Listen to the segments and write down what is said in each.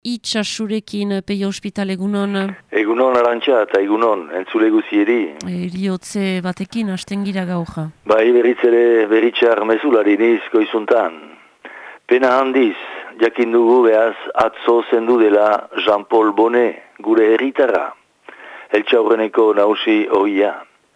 Itxasurekin Peio Hospital egunon. Egunon Arantxa eta egunon, entzule guzieri. Eriotze batekin hasten gira gauja. Bai berriz ere berritxar mezulari niz goizuntan. Pena handiz, jakin dugu behaz atzo zendu dela Jean-Paul Bonnet, gure herritarra. Eltsaurreneko nausi ohia.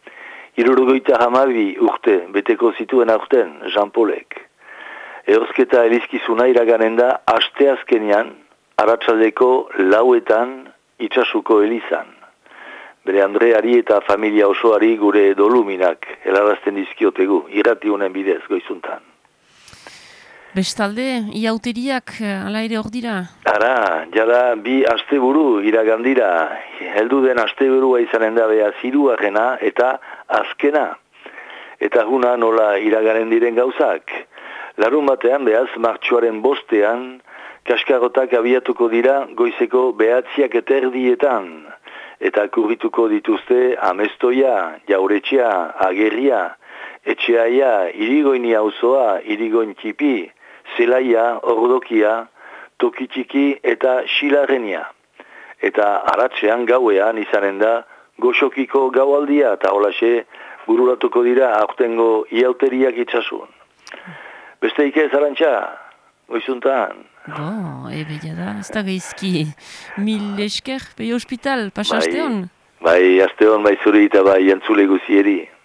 72 urte beteko zituen aurten Jean-Paulek. Eosketa elizkizuna iraganen da asteazkenean, Arratsaldeko 4:00 itsasuko elizan. Bere Andreari eta familia osoari gure doluminak helarazten dizkiotegu, irrati honen bidez goizuntan. Bestalde, iauteriak ala ere hor dira? Ara, jada bi asteburu iragandira, heldu den asteburua izanen da beha hirugarrena eta azkena. Eta guna nola iraganen diren gauzak. Larun batean behaz martxoaren 5 kaskarotak abiatuko dira goizeko 9:30 eta kurbituko dituzte Amestoia, Jauretxea, Agerria, Etxeaia, Irigoini auzoa, Irigoin txipi, Zelaia, Ordokia, Tokitxiki eta Xilarrenia. Eta aratzean gauean izanen da goxokiko gaualdia eta holaxe bururatuko dira aurtengo iauteriak itxasun. Besteik ez Arantxa, goizuntan. Bella da, ez da gaizki. Mil esker, Peio Hospital, pasa aste hon? Bai, aste hon, bai zuri eta bai entzule guzieri.